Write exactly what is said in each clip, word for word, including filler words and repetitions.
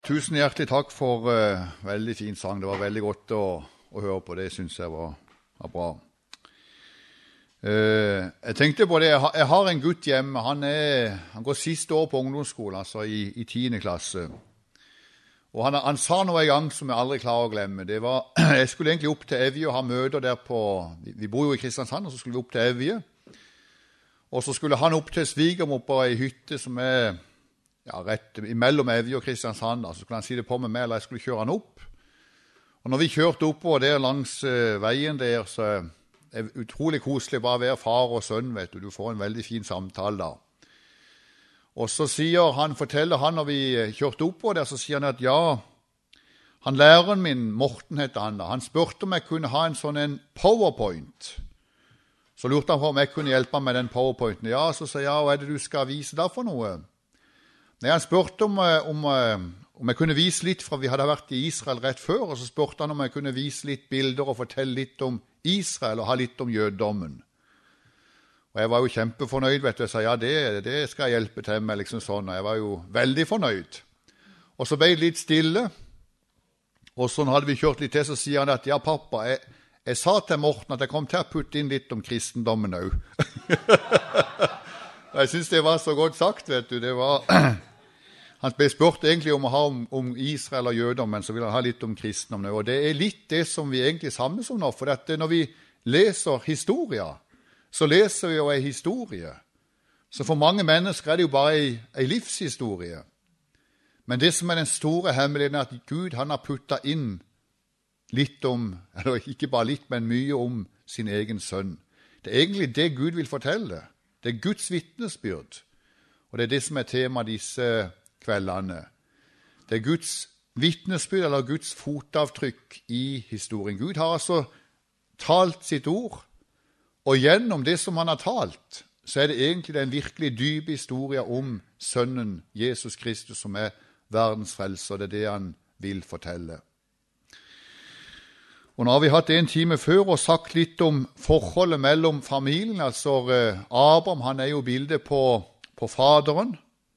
Tusen hjertelig takk for uh, veldig fin sang. Det var veldig godt å, å høre på. Det synes jeg var, var bra. Uh, jeg tenkte på det. Jeg har, jeg har en gutt hjemme. Han, er, han går siste år på ungdomsskolen, altså i, i tiende klasse. Og han, han sa noe en gang som jeg aldri klarer å glemme. Det var, jeg skulle egentlig opp til Evje og ha møter der på, vi, vi bor jo i Kristiansand, og så skulle vi opp til Evje. Og så skulle han opp til svigermor på en hytte som er ja, rett imellom Evje og Kristiansand. Så skulle han si det på med meg, eller jeg skulle kjøre han opp. Og når vi kjørte oppover der langs uh, veien der, så er det utrolig koselig bare å være far og sønn, vet du. Du får en veldig fin samtale da. Og så sier han, forteller han når vi kjørte oppover der, så sier han at ja, han læreren min, Morten heter han da, han spurte om jeg kunne ha en sånn en PowerPoint. Så lurte han på om jeg kunne hjelpe ham med den PowerPointen. Ja, så sier jeg, ja, hva er det du skal vise da for noe? Nei, han spurte om, om, om jeg kunne vise litt, for vi hadde vært i Israel rett før, og så spurte han om jeg kunne vise litt bilder og fortelle litt om Israel og ha litt om jødommen. Og jeg var jo kjempefornøyd, vet du. Jeg sa, ja, det, det skal jeg hjelpe til med, liksom sånn. Og jeg var jo veldig fornøyd. Og så ble det litt stille. Og sånn hadde vi kjørt litt til, så sier han at, ja, pappa, jeg, jeg sa til Morten at jeg kom til å putte inn litt om kristendommen også. Og jeg synes det var så godt sagt, vet du. Det var... Han ble spurt egentlig om å ha om, om Israel og jøder, men så ville han ha litt om kristendom. Og det er litt det som vi egentlig samles om nå, for at når vi leser historier, så leser vi jo en historie. Så for mange mennesker er det jo bare en, en livshistorie. Men det som er den store hemmeligheten er at Gud han har puttet inn litt om, eller ikke bare litt, men mye om sin egen sønn. Det er egentlig det Gud vil fortelle. Det er Guds vitnesbyrd. Og det er det som er tema disse kveldene. Det er Guds vitnesbyrd, eller Guds fotavtrykk i historien. Gud har altså talt sitt ord, og gjennom det som han har talt, så er det egentlig den virkelig dype historien om sønnen Jesus Kristus, som er verdens frelser. Det er det han vil fortelle. Og nå har vi hatt en time før og sagt litt om forholdet mellom familien. Altså Abraham, han er jo bildet på, på faderen.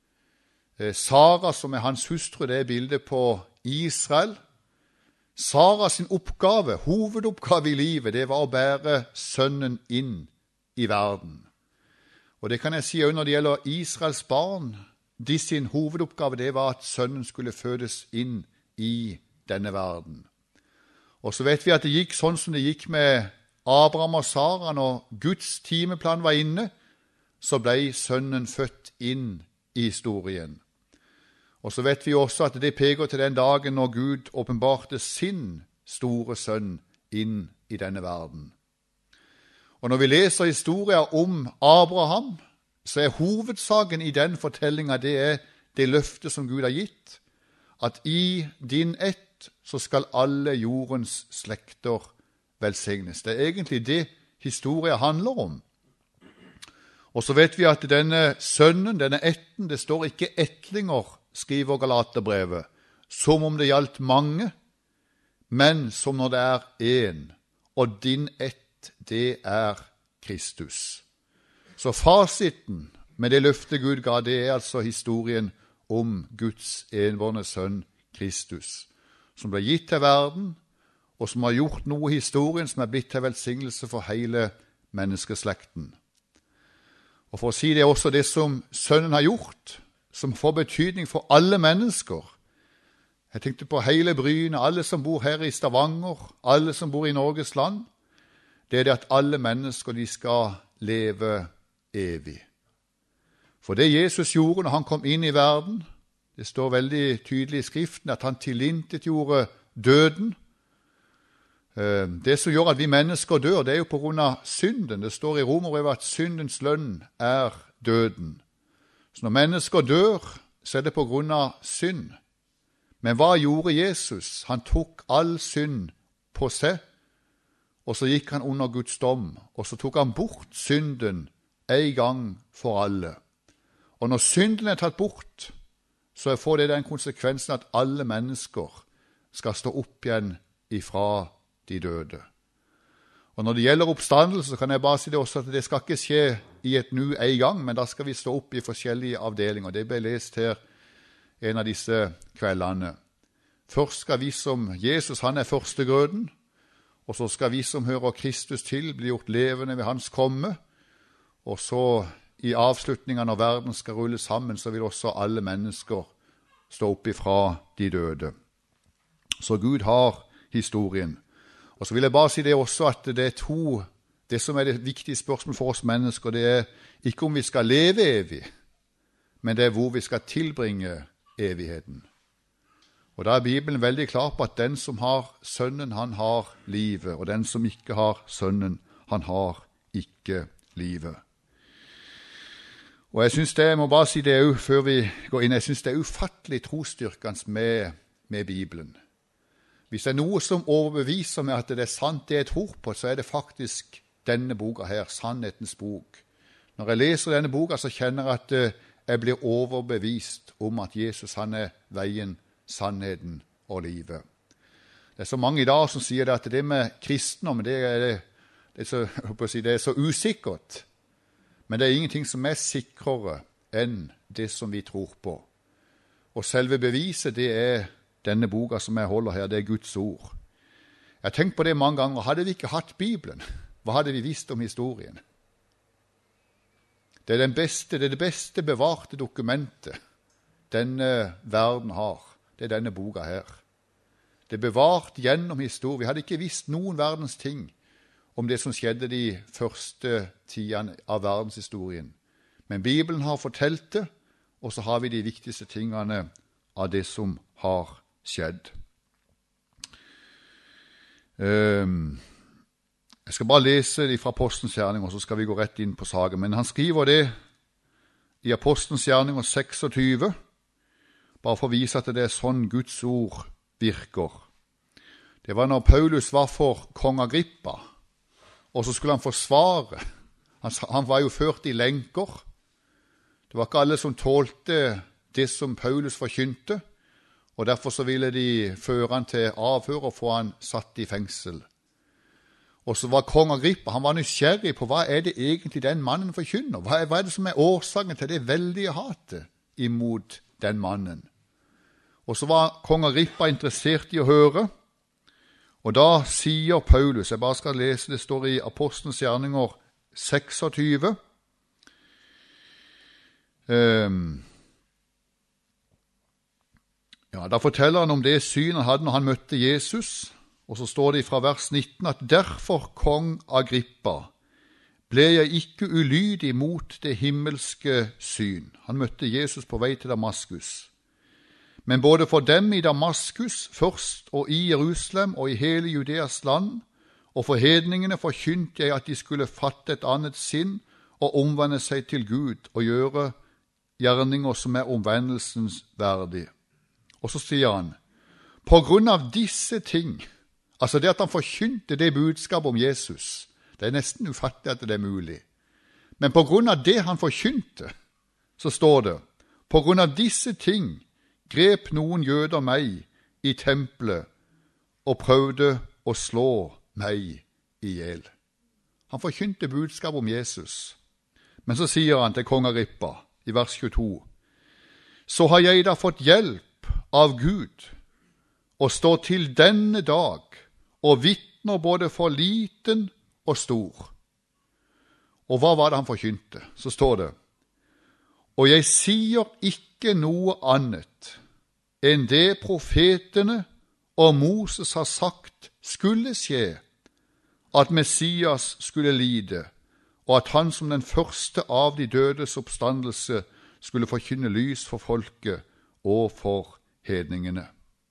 Sara, som er hans hustru, det er bildet på Israel. Sara sin oppgave, hovedoppgave i livet, det var å bære sønnen inn i verden. Og det kan jeg si også når det gjelder Israels barn. De sin hovedoppgave, det var at sønnen skulle fødes inn i denne verden. Og så vet vi at det gikk sånn som det gikk med Abraham og Sara. Når Guds timeplan var inne, så ble sønnen født inn i historien. Og så vet vi også at det peker til den dagen når Gud åpenbarte sin store sønn inn i denne verden. Og når vi leser historier om Abraham, så er hovedsaken i den fortellingen, det er det løftet som Gud har gitt, at i din ett så skal alle jordens slekter velsignes. Det er egentlig det historien handler om. Og så vet vi at denne sønnen, denne etten, det står ikke ettlinger, skriver Galaterbrevet, som om det gjaldt mange, men som når det er en, og din ett, det er Kristus. Så fasiten med det løftet Gud ga, det er altså historien om Guds enbårne sønn Kristus, som ble gitt til verden, og som har gjort noe i historien som er blitt til velsignelse for hele menneskeslekten. Og for å si det er også det som sønnen har gjort, som får betydning for alle mennesker. Jeg tenkte på hele Bryne, alle som bor her i Stavanger, alle som bor i Norges land. Det er det at alle mennesker de skal leve evig. For det Jesus gjorde når han kom inn i verden, det står veldig tydelig i Skriften at han tilintetgjorde døden. Det som gjør at vi mennesker dør, det er jo på grunn av synden. Det står i Romerbrevet at syndens lønn er døden. Så når mennesker dør, så er det på grunn av synd. Men hva gjorde Jesus? Han tok all synd på seg, og så gikk han under Guds dom, og så tok han bort synden en gang for alle. Og når synden er tatt bort, så får det den konsekvensen at alle mennesker skal stå opp igjen ifra de døde. Og når det gjelder oppstandelse, så kan jeg bare si det også at det skal ikke skje i et nu en gang, men da skal vi stå opp i forskjellige avdelinger. Det ble lest her en av disse kveldene. Først skal vi som Jesus, han er førstegrøden, og så skal vi som hører Kristus til, bli gjort levende ved hans komme, og så i avslutningen når verden skal rulle sammen, så vil også alle mennesker stå opp ifra de døde. Så Gud har historien. Og så vil jeg bare si det også at det er to, det som er det viktige spørsmålet for oss mennesker, det er ikke om vi skal leve evig, men det er hvor vi skal tilbringe evigheten. Og da er Bibelen veldig klar på at den som har sønnen, han har livet, og den som ikke har sønnen, han har ikke livet. Og jeg synes det, jeg må bare si det også før vi går inn, jeg synes det er ufattelig trosstyrkende med, med Bibelen. Hvis det er noe som overbeviser meg at det er sant det jeg tror på, så er det faktisk denne boka her, Sannhetens bok. Når jeg leser denne boka, så kjenner jeg at jeg blir overbevist om at Jesus, han er veien, sannheten og livet. Det er så mange i dag som sier det at det med kristendom, det er, det, det er, så, jeg håper å si, det er så usikkert. Men det er ingenting som er sikrere enn det som vi tror på. Og selve beviset, det er denne boka som jeg holder her, det er Guds ord. Jeg har tenkt på det mange ganger. Hadde vi ikke hatt Bibelen, hva hadde vi visst om historien? Det er, den beste, det er det beste bevarte dokumentet denne verden har. Det er denne boka her. Det er bevart gjennom historien. Vi hadde ikke visst noen verdens ting om det som skjedde de første tidene av verdenshistorien. Men Bibelen har fortalt det, og så har vi de viktigste tingene av det som har skjedd. Jeg skal bare lese det fra Apostelens gjerninger, og så skal vi gå rett inn på saken. Men han skriver det i Apostelens gjerninger seksogtyve, bare for å vise at det er sånn Guds ord virker. Det var når Paulus var for kong Agrippa, og så skulle han forsvare. Han, han var jo ført i lenker. Det var ikke alle som tålte det som Paulus forkynte, og derfor så ville de føre han til avhør og få han satt i fengsel. Og så var kong Agrippa, han var nysgjerrig på hva er det egentlig den mannen forkynner. Hva er, hva er det som er årsaken til det veldige hatet imot den mannen? Og så var kong Agrippa interessert i å høre, og da sier Paulus, jeg bare skal lese, det står i Apostelens gjerninger seksogtyve, um, ja, da forteller han om det syn han hadde når han møtte Jesus, og så står det fra vers nitten at derfor, kong Agrippa, ble jeg ikke ulydig mot det himmelske syn. Han møtte Jesus på vei til Damaskus. Men både for dem i Damaskus først og i Jerusalem og i hele Judeas land, og for hedningene forkynte jeg at de skulle fatte et annet sinn og omvende seg til Gud og gjøre gjerninger som er omvendelsens verdig. Og så sier han, på grunn av disse ting, altså det at han forkynte det budskap om Jesus, det er nesten ufattelig at det er mulig. Men på grunn av det han forkynte, så står det, på grunn av disse ting grep noen jøder meg i tempelet og prøvde å slå meg ihjel. Han forkynte budskap om Jesus. Men så sier han til kong Agrippa i vers tjueto, så har jeg da fått hjelp av Gud og står til denne dag og vittner både for liten og stor. Og hva var det han forkynte? Så står det, og jeg sier ikke noe annet enn det profetene og Moses har sagt skulle skje, at Messias skulle lide, og at han som den første av de dødes oppstandelse skulle forkynne lys for folket og for hedningene.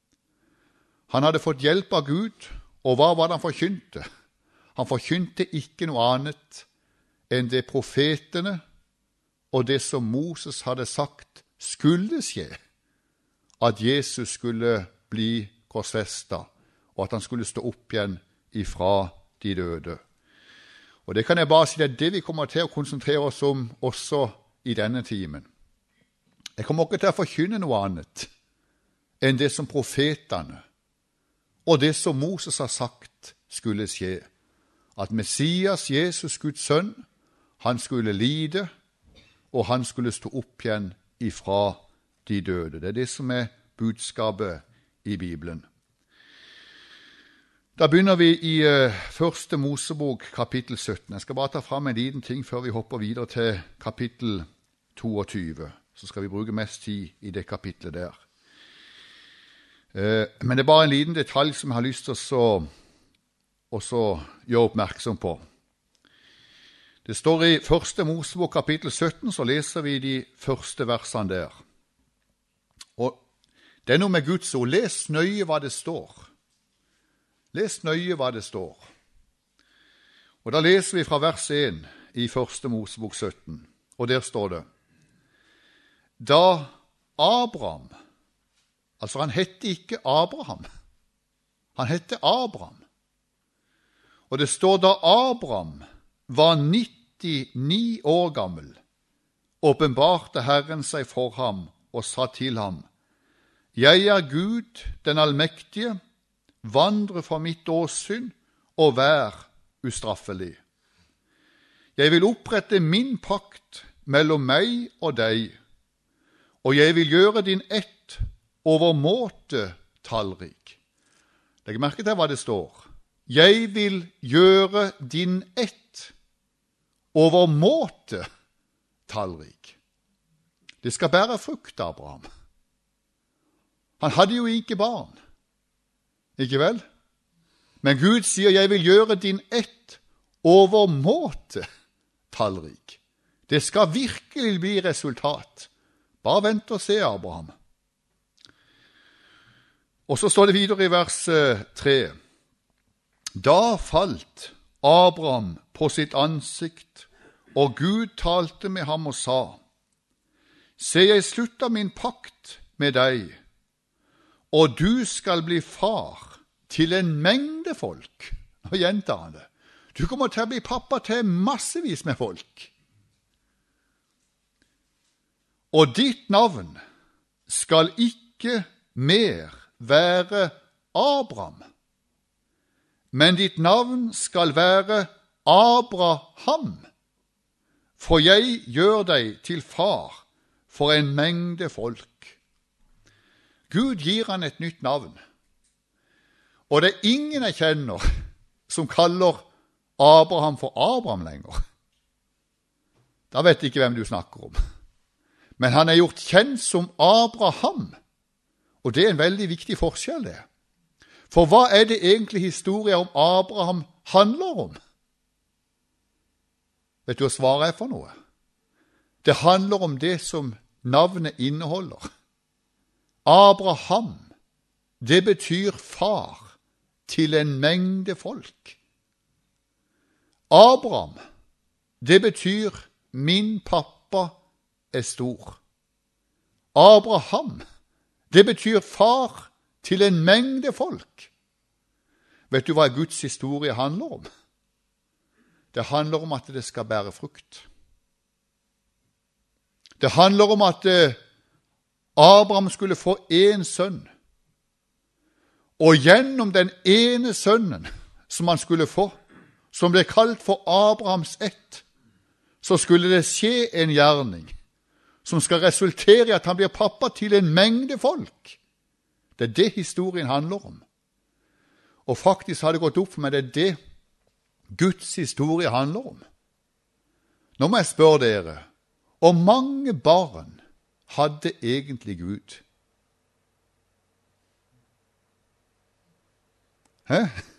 Han hadde fått hjelp av Gud, og hva var det han forkynte? Han forkynte ikke noe annet enn det profetene og det som Moses hadde sagt skulle skje, at Jesus skulle bli korsfestet, og at han skulle stå opp igjen ifra de døde. Og det kan jeg bare si, det er det vi kommer til å konsentrere oss om også i denne timen. Jeg kommer ikke til å forkynne noe annet enn det som profetene og det som Moses har sagt skulle skje, at Messias, Jesus, Guds sønn, han skulle lide, og han skulle stå opp igjen ifra de døde. Det er det som er budskapet i Bibelen. Da begynner vi i uh, første Mosebok, kapittel sytten. Jeg skal bare ta fram en liten ting før vi hopper videre til kapittel toogtyve. Så skal vi bruke mest tid i det kapitlet der. Uh, men det er bare en liten detalj som jeg har lyst til å også gjøre oppmerksom på. Det står i første Mosebok, kapittel sytten, så leser vi de første versene der. Og det er noe med Guds ord. Les nøye hva det står. Les nøye hva det står. Og da leser vi fra vers én i første Mosebok sytten, og der står det: Da Abraham, altså han hette ikke Abraham, han hette Abraham, og det står da Abraham var nittini år gammel, åpenbarte Herren seg for ham og sa til ham: Jeg er Gud, den allmektige, vandre for mitt åsyn og vær ustraffelig. Jeg vil opprette min pakt mellom meg og deg, og jeg vil gjøre din ett overmåte tallrik. Legg merke til hva det står. Jeg vil gjøre din ett overmåte tallrik. Det skal bære frukt, Abraham. Han hadde jo ikke barn. Ikke vel? Men Gud sier, jeg vil gjøre din ett overmåte tallrik. Det skal virkelig bli resultat. Bare vent og se, Abraham. Og så står det videre i vers tre. Da falt Abraham på sitt ansikt, og Gud talte med ham og sa: Se, jeg slutter min pakt med deg, og du skal bli far til en mengde folk. Nå gjentar han det. Du kommer til å bli pappa til massevis med folk. Og ditt navn skal ikke mer være Abraham, men ditt navn skal være Abraham, for jeg gjør deg til far for en mengde folk. Gud gir han et nytt navn, og det er ingen jeg kjenner som kaller Abraham for Abraham lenger. Da vet jeg ikke hvem du snakker om. Men han er gjort kjent som Abraham, og det er en veldig viktig forskjell det. For hva er det egentlig historien om Abraham handler om? Vet du hva svaret er for noe? Det handler om det som navnet inneholder. Abraham, det betyr far til en mengde folk. Abraham, det betyr min pappa er stor. Abraham, det betyr far til en mengde folk. Vet du hva Guds historie handler om? Det handler om at det skal bære frukt. Det handler om at Abraham skulle få en sønn, og gjennom den ene sønnen som han skulle få, som ble kalt for Abrahams ett, så skulle det skje en gjerning som skal resultere i at han blir pappa til en mengde folk. Det er det historien handler om. Og faktisk har det gått opp for meg, det er det Guds historie handler om. Nå må jeg spørre dere, hvor mange barn hadde egentlig Gud? Hæ?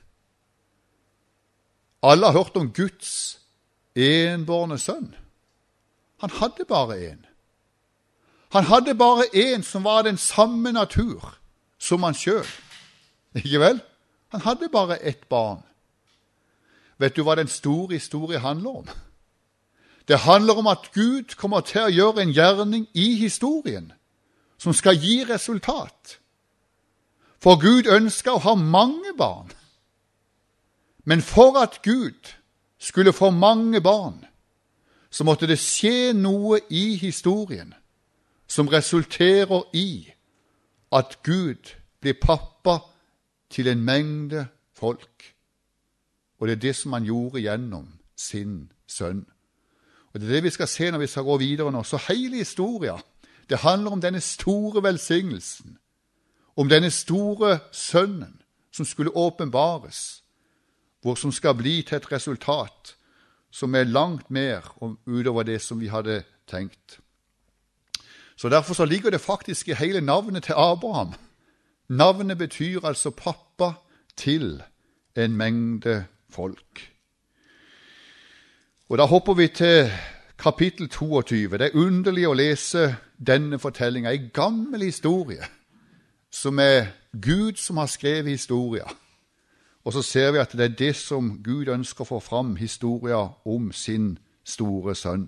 Alle har hørt om Guds enbårne sønn. Han hadde bare en. Han hadde bare en som var den samme natur som han selv. Ikke vel? Han hadde bare ett barn. Vet du hva den store historie handler om? Det handler om at Gud kommer til å gjøre en gjerning i historien som skal gi resultat. For Gud ønsker å ha mange barn. Men for at Gud skulle få mange barn, så måtte det skje noe i historien som resulterer i at Gud blir pappa til en mengde folk. Og det er det som han gjorde gjennom sin sønn. Og det er det vi skal se når vi skal gå videre nå. Så hele historien, Det handler om denne store velsignelsen, om denne store sønnen som skulle åpenbares, hvor som skal bli til et resultat som er langt mer utover det som vi hadde tenkt. Så derfor så ligger det faktisk i hele navnet til Abraham. Navnet betyr altså pappa til en mengde folk. Og da hopper vi til kapittel toogtyve. Det er underlig å lese denne fortellingen, en gammel historie, som er Gud som har skrevet historien. Og så ser vi at det er det som Gud ønsker å få fram, historien om sin store sønn.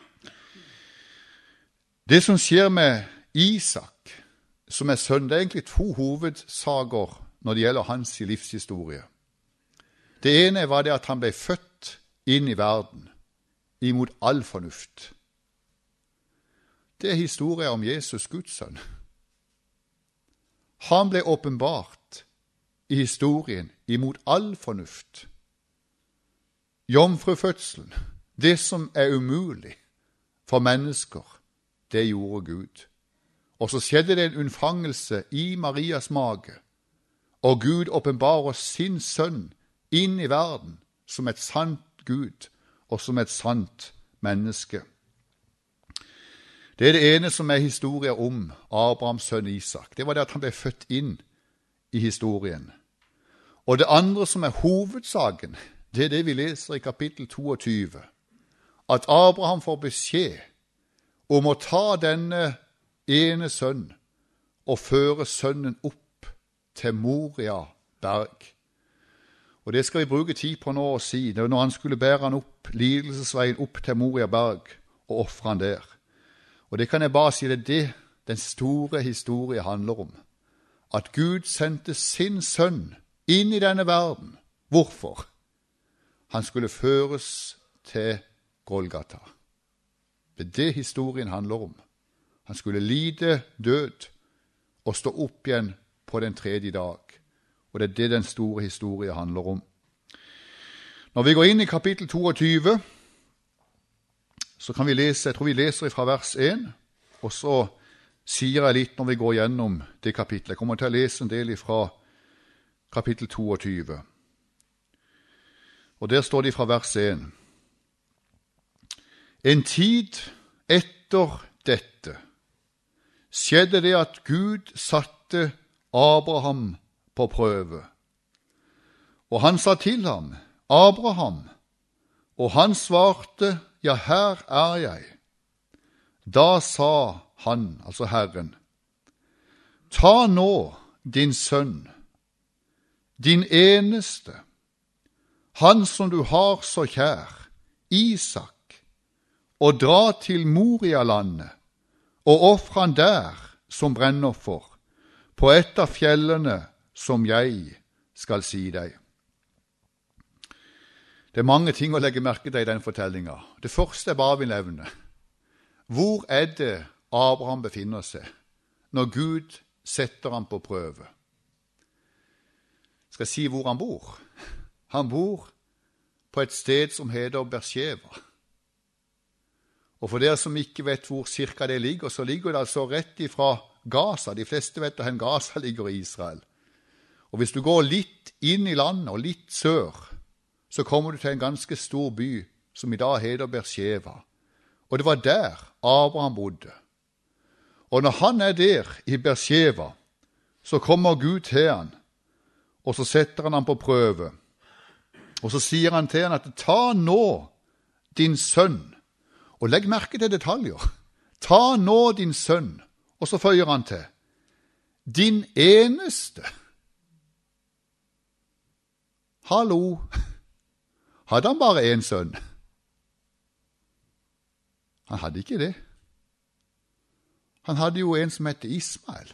Det som skjer med Isak, som er sønn, det er egentlig to hovedsaker når det gjelder hans livshistorie. Det ene var det at han ble født inn i verden, imot all fornuft. Det er historien om Jesus, Guds sønn. Han ble åpenbart i historien imot all fornuft. Jomfrufødselen, det som er umulig for mennesker, det gjorde Gud. Og så skjedde det en unnfangelse i Marias mage, og Gud åpenbarer sin sønn inn i verden som et sant Gud og som et sant menneske. Det er det ene som er historien om Abrahams sønn Isak. Det var det at han ble født inn i historien. Og det andre som er hovedsaken, det er det vi leser i kapittel toogtyve. At Abraham får beskjed om å ta denne ene sønn og føre sønnen opp til Moria berg. Og det skal vi bruke tid på nå å si. Det var når han skulle bære han opp, lidelsesveien opp til Moria berg og ofre han der. Og det kan jeg bare si, det er det den store historien handler om. At Gud sendte sin sønn inn i denne verden. Hvorfor? Han skulle føres til Golgata. Det er det historien handler om. Han skulle lide død og stå opp igjen på den tredje dag. Og det er det den store historien handler om. Når vi går inn i kapittel toogtyve, så kan vi lese, jeg tror vi leser fra vers én, og så sier jeg litt når vi går gjennom det kapittelet. Jeg kommer til å lese en del fra kapittel toogtyve. Og der står det fra vers én. En tid etter dette skjedde det at Gud satte Abraham på prøve. Og han sa til ham, Abraham, og han svarte, ja, her er jeg. Da sa han, altså Herren, ta nå din sønn, din eneste, han som du har så kjær, Isak, og dra til Moria-landet, og ofre han der som brennoffer, på et av fjellene som jeg skal si deg. Det er mange ting å legge merke til i den fortellingen. Det første jeg bare vil nevne. Hvor er det Abraham befinner seg når Gud setter ham på prøve? Skal jeg si hvor han bor? Han bor på et sted som heter Beersheva. Og for dere som ikke vet hvor cirka det ligger, så ligger det altså rett ifra Gaza. De fleste vet hvor Gaza ligger i Israel. Og hvis du går litt inn i landet og litt sør, så kommer du til en ganske stor by som i dag heter Beersheva. Og det var der Abraham bodde. Og når han er der i Beersheva, så kommer Gud til han, og så setter han han på prøve. Og så sier han til han at ta nå din sønn, og legg merke til detaljer. Ta nå din sønn, og så føyer han til, din eneste. Hallo, hadde han bare en sønn? Han hadde ikke det. Han hadde jo en som heter Ismael.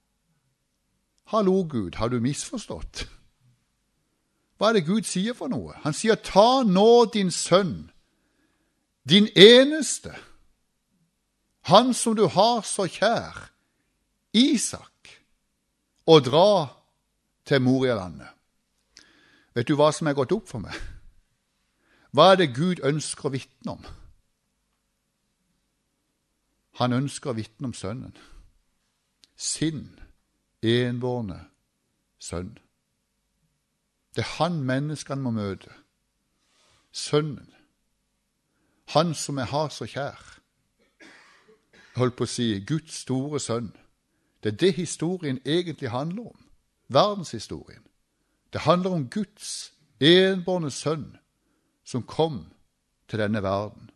Hallo Gud, har du misforstått? Hva er det Gud sier for noe? Han sier, ta nå din sønn, din eneste, han som du har så kjær, Isak, og dra til Moria-landet. Vet du hva som er gått opp for meg? Hva er det Gud ønsker å vitne om? han ønsker å vitne om sønnen. Sin enbårne sønn. Det er han menneskene må møte. Sønnen. Han som jeg har så kjær. Jeg holdt på å si Guds store sønn. Det er det historien egentlig handler om. Verdenshistorien. Det handler om Guds enbårne sønn som kom til denne verden.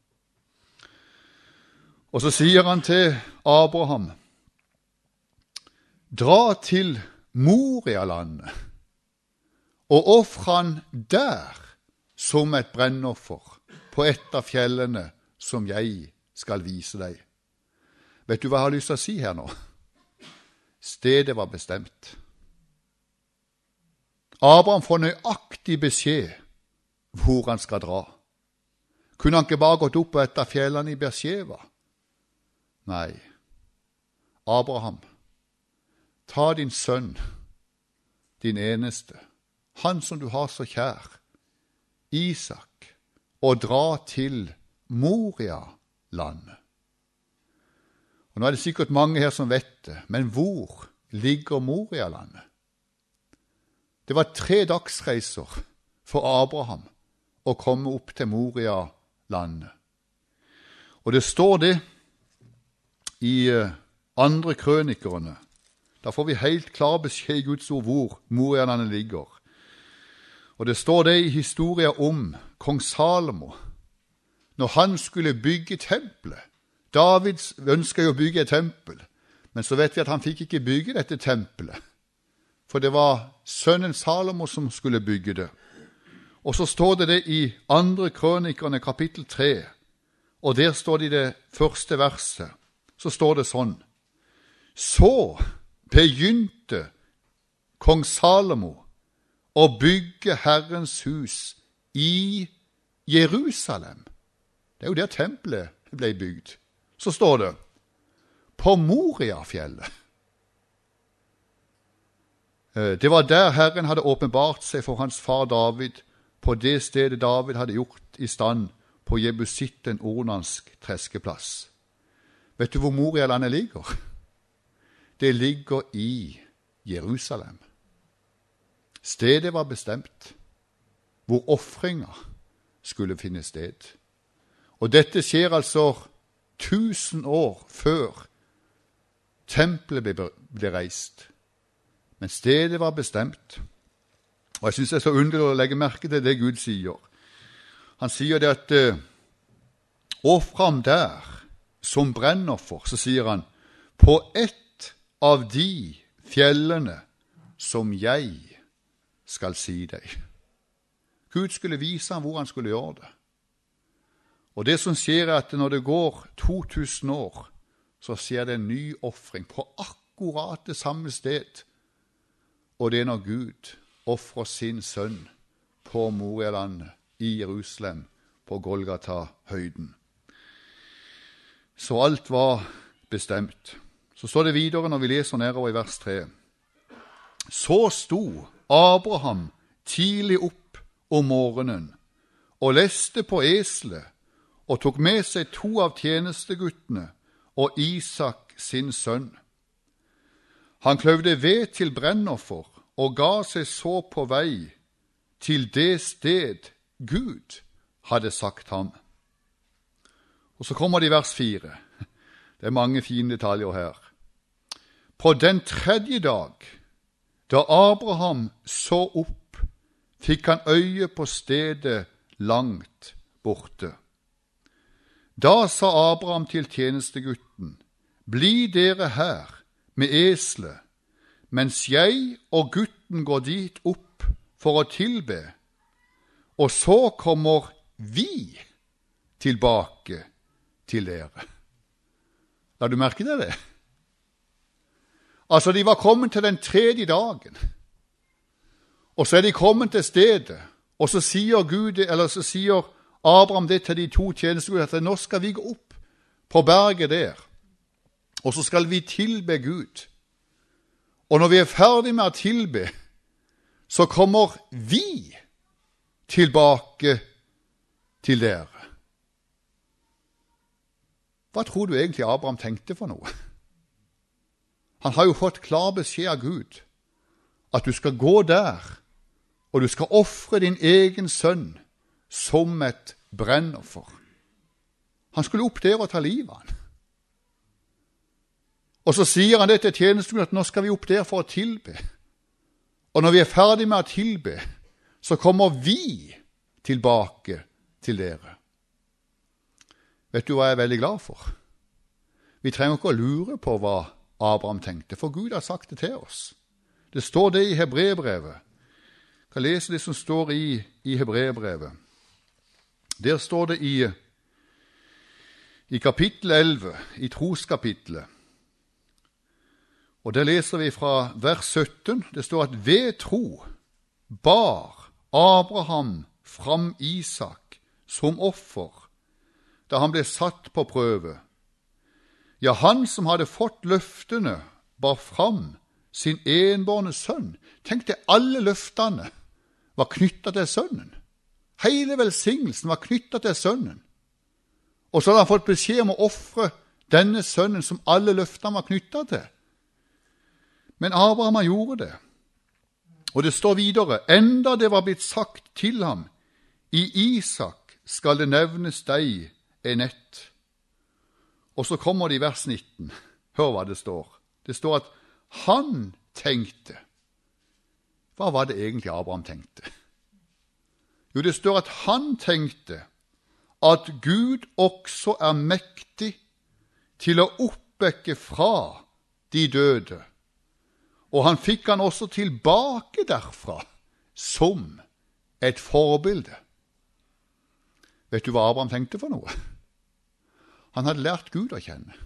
Og så sier han til Abraham, dra til Moria-landet og offre han der som et brennoffer på et av fjellene som jeg skal vise deg. Vet du hva jeg har lyst til å si her nå? Stedet var bestemt. Abraham får nøyaktig beskjed hvor han skal dra. Kunne han ikke bare gått opp på et av fjellene i Beersheva? Nei. Abraham, ta din sønn, din eneste, han som du har så kjær, Isak, og dra til Moria-landet. Og nå er det sikkert mange her som vet det, men hvor ligger Moria-landet? Det var tre dagsreiser for Abraham å komme opp til Moria-landet. Og det står det i andre krønikerne. Da får vi helt klar beskjed i Guds ord hvor Moria-landet ligger. Og det står det i historien om kong Salomo. Når han skulle bygge tempelet, David ønsket jo å bygge et tempel, men så vet vi at han fikk ikke bygge dette tempelet, for det var sønnen Salomo som skulle bygge det. Og så står det det i andre krønikerne kapittel tre, og der står det i det første verset, så står det sånn, så begynte kong Salomo å bygge Herrens hus i Jerusalem. Det er jo der tempelet ble bygd. Så står det, på Moria-fjellet. Det var der Herren hadde åpenbart seg for hans far David, på det stedet David hadde gjort i stand på Jebusitten Ornansk treskeplass. Vet du hvor Moria-landet ligger? Det ligger i Jerusalem. Stedet var bestemt, hvor offringer skulle finne sted. Og dette skjer altså tusen år før tempelet ble, ble reist. Men stedet var bestemt. Og jeg synes det er så underlig å legge merke til det Gud sier. Han sier det at uh, offre ham der som brennoffer, så sier han, på ett av de fjellene som jeg skal si deg. Gud skulle vise ham hvor han skulle gjøre det. Og det som skjer er at når det går to tusen år, så skjer det en ny offring på akkurat det samme sted. Og det er når Gud offrer sin sønn på Moria-landet i Jerusalem, på Golgata-høyden. Så alt var bestemt. Så står det videre når vi leser nedover i vers tre. Så sto Abraham tidlig opp om morgenen og leste på eselet, og tok med seg to av tjenesteguttene og Isak sin sønn. Han kløvde ved til brennoffer og ga seg så på vei til det sted Gud hadde sagt ham. Og så kommer det i vers fire. Det er mange fine detaljer her. På den tredje dag, da Abraham så opp, fikk han øye på stedet langt borte. Da sa Abraham til tjenestegutten, bli dere her med eselet, mens jeg og gutten går dit opp for å tilbe, og så kommer vi tilbake til dere. La du merke til det? Altså, de var kommet til den tredje dagen, og så er de kommet til stedet, og så sier Gud, eller så sier Abraham det til de to tjenesteguttene, at nå skal vi gå opp på berget der, og så skal vi tilbe Gud. Og når vi er ferdig med å tilbe, så kommer vi tilbake til dere. Hva tror du egentlig Abraham tenkte for noe? Han har jo fått klar beskjed av Gud at du skal gå der, og du skal offre din egen sønn som et brennoffer. Han skulle opp der og ta livet av han. Og så sier han det til tjenesten at nå skal vi opp der for å tilbe. Og når vi er ferdig med å tilbe, så kommer vi tilbake til dere. Vet du hva jeg er veldig glad for? Vi trenger ikke å lure på hva Abraham tenkte, for Gud har sagt det til oss. Det står det i Hebreerbrevet. Jeg kan lese det som står i, i Hebreerbrevet. Der står det i, i kapittel elleve, i troskapitlet. Og der leser vi fra vers sytten. Det står at ved tro bar Abraham fram Isak som offer da han ble satt på prøve. Ja, han som hadde fått løftene bar fram sin enbårne sønn. Tenk deg, alle løftene var knyttet til sønnen. Hele velsignelsen var knyttet til sønnen. Og så hadde han fått beskjed om å offre denne sønnen som alle løftene var knyttet til. Men Abraham gjorde det. Og det står videre, enda det var blitt sagt til ham, i Isak skal det nevnes deg en ett. Og så kommer det i vers nitten. Hør hva det står. Det står at han tenkte. Hva var det egentlig Abraham tenkte? Jo, det står at han tenkte at Gud også er mektig til å oppvekke fra de døde. Og han fikk han også tilbake derfra som et forbilde. Vet du hva Abraham tenkte for noe? Han hadde lært Gud å kjenne.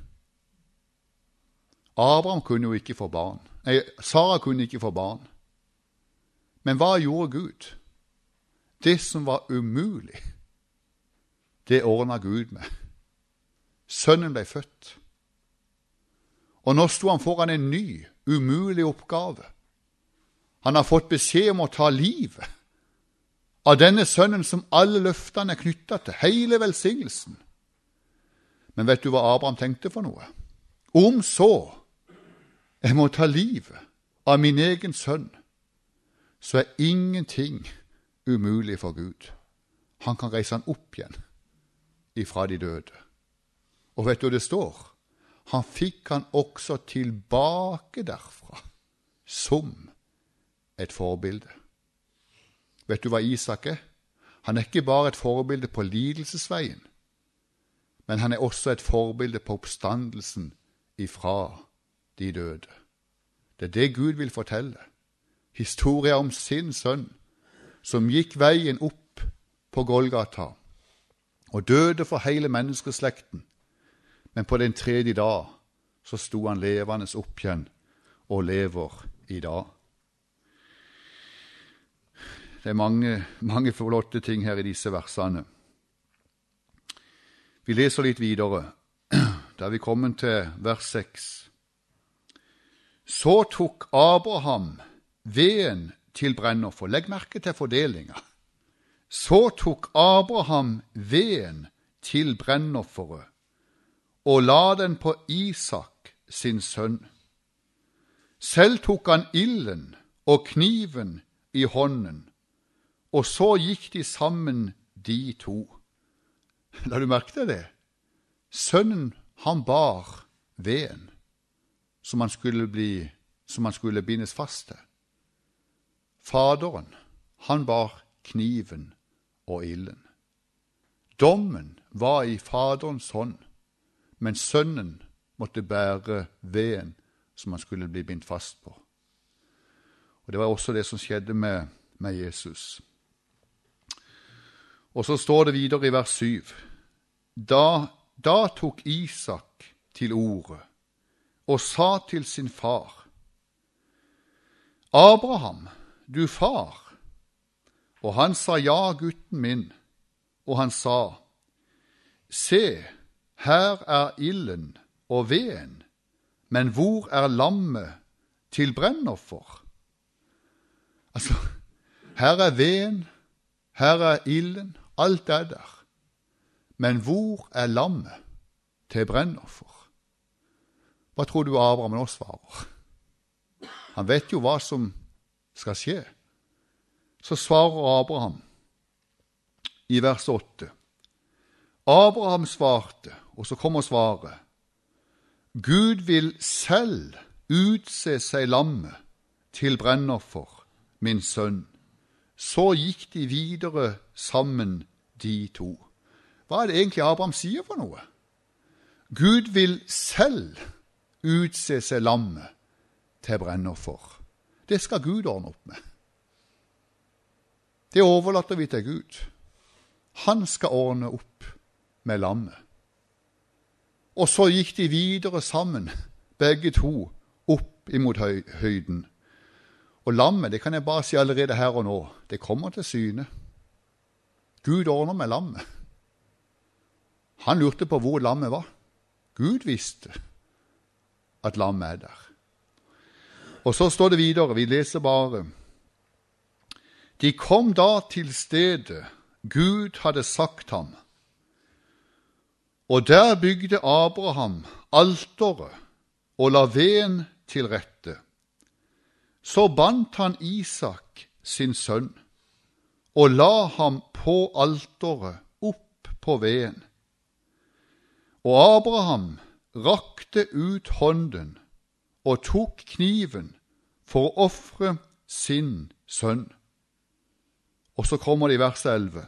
Abraham kunne jo ikke få barn. Nei, Sara kunne ikke få barn. Men hva gjorde Gud? Det som var umulig, det ordnet Gud med. Sønnen ble født. Og nå sto han foran en ny, umulig oppgave. Han har fått beskjed om å ta livet av denne sønnen som alle løftene er knyttet til, hele velsignelsen. Men vet du hva Abraham tenkte for noe? Om så jeg må ta livet av min egen sønn, så er ingenting umulig for Gud. Han kan reise han opp igjen ifra de døde. Og vet du hva det står? Han fikk han også tilbake derfra som et forbilde. Vet du hva Isak er? Han er ikke bare et forbilde på lidelsesveien, men han er også et forbilde på oppstandelsen ifra de døde. Det er det Gud vil fortelle. Historia om sin sønn, som gikk veien opp på Golgata, og døde for hele menneskeslekten. Men på den tredje dag så sto han levende opp igjen, og lever i dag. Det er mange, mange flotte ting her i disse versene. Vi leser litt videre, da vi kommer til vers seks. Så tok Abraham veden til brennoffer. Legg merke til fordelinga. Så tok Abraham veden til brennofferet, og la den på Isak sin sønn. Selv tok han ilden og kniven i hånden, og så gikk de sammen de to. La du merke til det? Sønnen, han bar veden, som han skulle bli, som han skulle bindes fast til. Faderen, han bar kniven og ilden. Dommen var i faderens hånd, men sønnen måtte bære veden som han skulle bli bindt fast på. Og det var også det som skjedde med, med Jesus. Og så står det videre i vers syv. Da, da tok Isak til ordet og sa til sin far, Abraham, du far. Og han sa, ja, gutten min. Og han sa, se, her er ilden og veden, men hvor er lammet til brennoffer? Altså, her er veden, her er ilden, alt er der. Men hvor er lammet? til brennoffer. Hva tror du Abraham nå svarer? Han vet jo hva som skal skje. Så svarer Abraham i vers åtte. Abraham svarte, og så kommer svaret. Gud vil selv utse seg lammet til brennoffer, min sønn. Så gikk de videre sammen, de to. Hva er det egentlig Abraham sier for noe? Gud vil selv utse seg lammet til brennoffer. Det skal Gud ordne opp med. Det overlater vi til Gud. Han skal ordne opp med lammet. Og så gikk de videre sammen, begge to, opp imot høy høyden. Og lammet, det kan jeg bare si allerede her og nå, det kommer til syne. Gud ordner med lammet. Han lurte på hvor lammet var. Gud visste at lammet er der. Og så står det videre, vi leser bare. De kom da til stedet Gud hadde sagt ham, og der bygde Abraham alteret og la veden til rette. Så bandt han Isak, sin sønn, og la ham på alteret opp på veden. Og Abraham rakte ut hånden og tok kniven for å ofre sin sønn. Og så kommer det i vers elleve.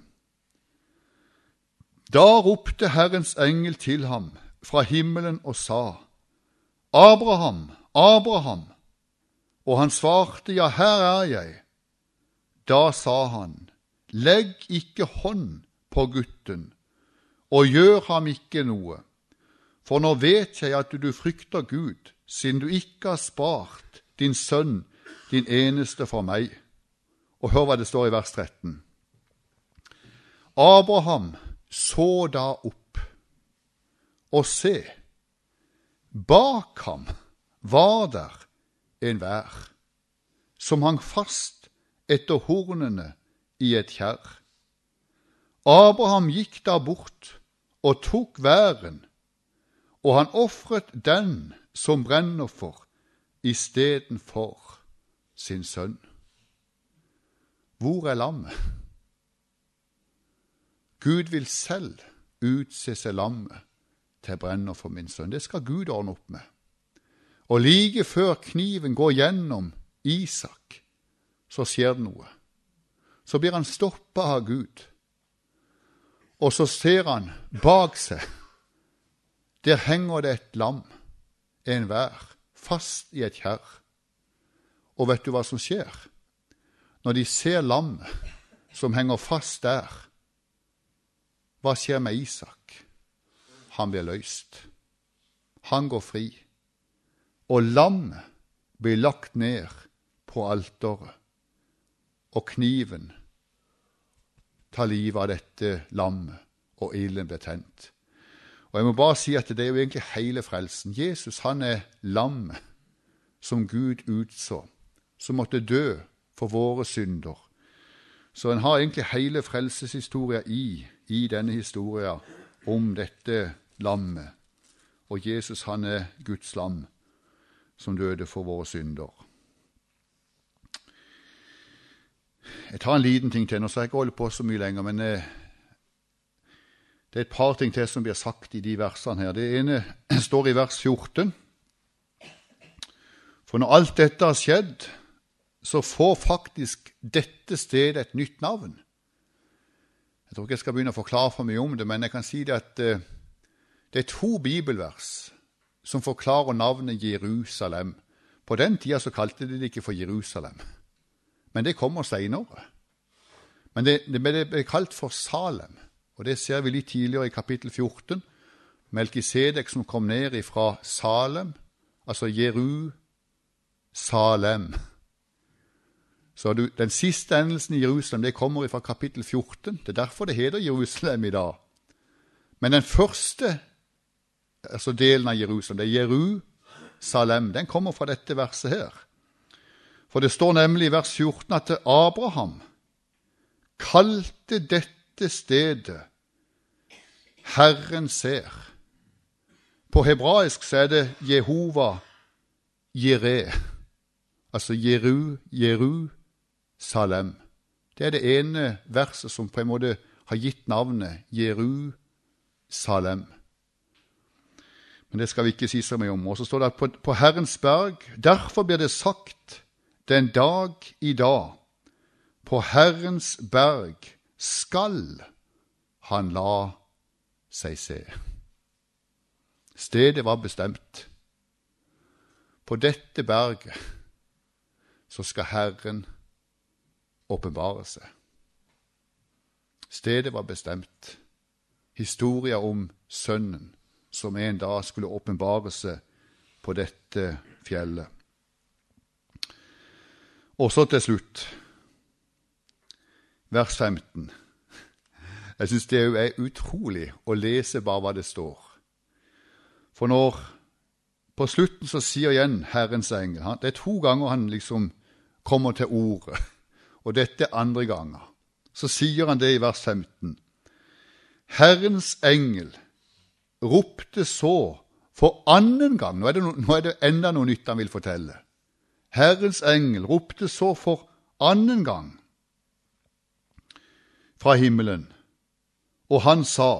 Da ropte Herrens engel til ham fra himmelen og sa, Abraham, Abraham, og han svarte, ja, her er jeg. Da sa han, legg ikke hånd på gutten, og gjør ham ikke noe, for nå vet jeg at du frykter Gud, siden du ikke har spart din sønn, din eneste for meg. Og hør hva det står i vers tretten. Abraham så da opp, og se, bak ham var der en vær, som hang fast etter hornene i et kjerr. Abraham gikk da bort og tok væren, og han offret den som brennoffer i stedet for sin sønn. Hvor er lammet? Gud vil selv utse seg lammet til brennoffer, min sønn. Det skal Gud ordne opp med. Og like før kniven går gjennom Isak, så skjer det noe. Så blir han stoppet av Gud. Og så ser han bak seg, der henger det et lam, en vær, fast i et kjerr. Og vet du hva som skjer? Når de ser lammet som henger fast der, hva skjer med Isak? Han blir løst. Han går fri. Og lammet blir lagt ned på alteret, og kniven tar livet av dette lammet, og ilden blir tent. Og jeg må bare si at det er jo egentlig hele frelsen. Jesus, han er lammet som Gud utså, som måtte dø for våre synder. Så en har egentlig hele frelseshistoria i, i denne historia om dette lammet. Og Jesus, han er Guds lam som døde for våre synder. Jeg tar en liten ting til, nå så jeg ikke holde på så mye lenger, men eh, det er et par ting til som blir sagt i de versene her. Det ene står i vers fjorten. For når alt dette har skjedd, så får faktisk dette stedet et nytt navn. Jeg tror ikke jeg skal begynne å forklare for mye om det, men jeg kan si det at eh, det er to bibelvers som forklarer navnet Jerusalem. På den tida så kalte de det ikke for Jerusalem, men det kommer senere. Men det, det ble kalt for Salem, og det ser vi litt tidligere i kapittel fjorten. Melkisedek som kom ned fra Salem, altså Jerusalem. Så du, den siste endelsen i Jerusalem, det kommer fra kapittel fjorten. Det er derfor det heter Jerusalem i dag. Men den første altså delen av Jerusalem, det er Jerusalem, den kommer fra dette verset her. For det står nemlig i vers fjorten at Abraham kalte dette stedet Herren ser. På hebraisk så er det Jehova Jireh, altså Jeru, Jerusalem. Det er det ene verset som på en måte har gitt navnet Jerusalem. Men det skal vi ikke si så mye om. Og så står det at på, på Herrens berg, derfor blir det sagt den dag i dag, på Herrens berg skal han la seg se. Stedet var bestemt. På dette berget så skal Herren åpenbare seg. Stedet var bestemt. Historia om sønnen som en dag skulle åpenbare seg på dette fjellet. Og så til slutt, vers femten. Jeg synes det er utrolig å lese bare hva det står. For når på slutten så sier igjen Herrens engel, han, det er to ganger han liksom kommer til ordet, og dette er andre ganger. Så sier han det i vers femten. Herrens engel ropte så for annen gang, nå er, det no, nå er det enda noe nytt han vil fortelle. Herrens engel ropte så for annen gang fra himmelen, og han sa,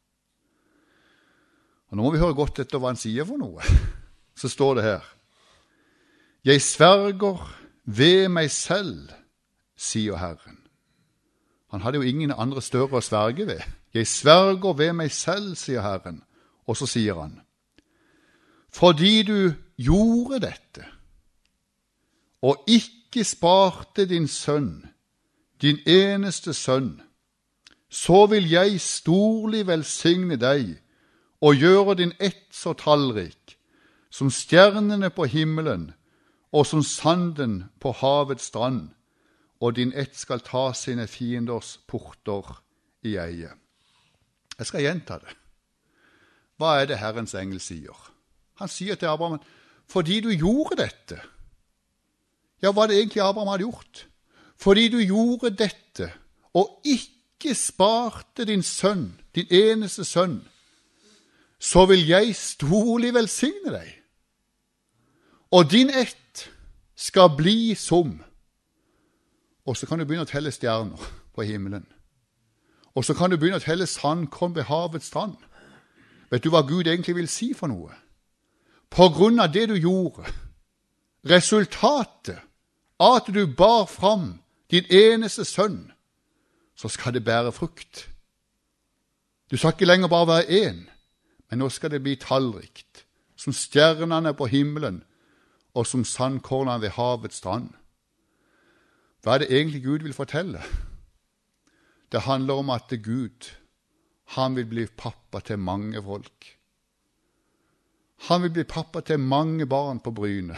og nå må vi høre godt etter hva han sier for noe, så står det her, jeg sverger ved meg selv, sier Herren. Han hadde jo ingen andre større å sverge ved. Jeg sverger ved meg selv, sier Herren. Og så sier han, fordi du gjorde dette, og ikke sparte din sønn, din eneste sønn, så vil jeg storlig velsigne deg, og gjøre din ett så tallrik, som stjernene på himmelen, og som sanden på havets strand, og din ett skal ta sine fienders porter i eie. Jeg skal gjenta det. Hva er det Herrens engel sier? Han sier til Abraham, fordi du gjorde dette. Ja, hva er det egentlig Abraham hadde gjort? Fordi du gjorde dette, og ikke sparte din sønn, din eneste sønn, så vil jeg storlig velsigne deg. Og din ett skal bli som. Og så kan du begynne å telle stjerner på himmelen. Og så kan du begynne å telle sandkorn ved havets strand. Vet du hva Gud egentlig vil si for noe? På grunn av det du gjorde, resultatet av at du bar fram din eneste sønn, så skal det bære frukt. Du skal ikke lenger bare være en, men nå skal det bli tallrikt, som stjernene på himmelen, og som sandkornene ved havets strand. Hva er det egentlig Gud vil fortelle? Det handler om at Gud, han vil bli pappa til mange folk. Han vil bli pappa til mange barn på Bryne.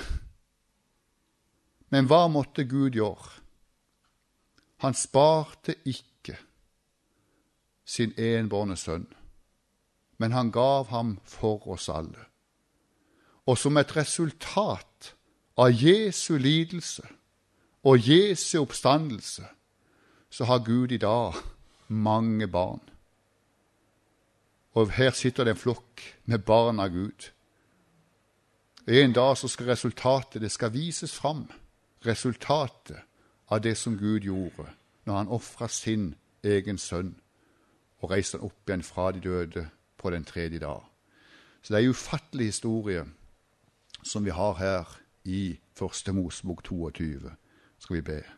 Men hva måtte Gud gjøre? Han sparte ikke sin enbårne sønn, men han gav ham for oss alle. Og som et resultat av Jesu lidelse og Jesu oppstandelse, så har Gud i dag mange barn. Og her sitter det en flokk med barn av Gud. En dag så skal resultatet, det skal vises fram, resultatet av det som Gud gjorde når han offret sin egen sønn og reiste han opp igjen fra de døde på den tredje dag. Så det er en ufattelig historie som vi har her i Første Mosebok toogtyve. Skal vi be.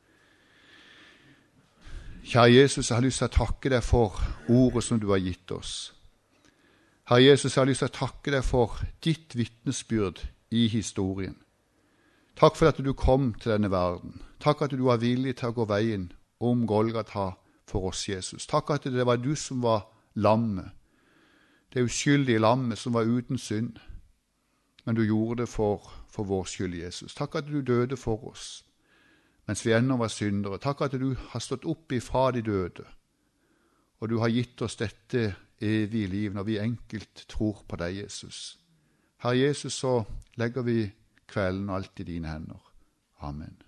Kjære Jesus, jeg har lyst til å takke deg for ordet som du har gitt oss. Herre Jesus, jeg har lyst til å takke deg for ditt vitnesbyrd i historien. Takk for at du kom til denne verden. Takk at du var villig til å gå veien om Golgata for oss, Jesus. Takk at det var du som var lammet. Det uskyldige lammet som var uten synd. Men du gjorde det for, for vår skyld, Jesus. Takk at du døde for oss, mens vi ennå var syndere. Takk at du har stått opp ifra de døde, og du har gitt oss dette evige liv når vi enkelt tror på deg, Jesus. Herre Jesus, så legger vi kvelden alt i dine hender. Amen.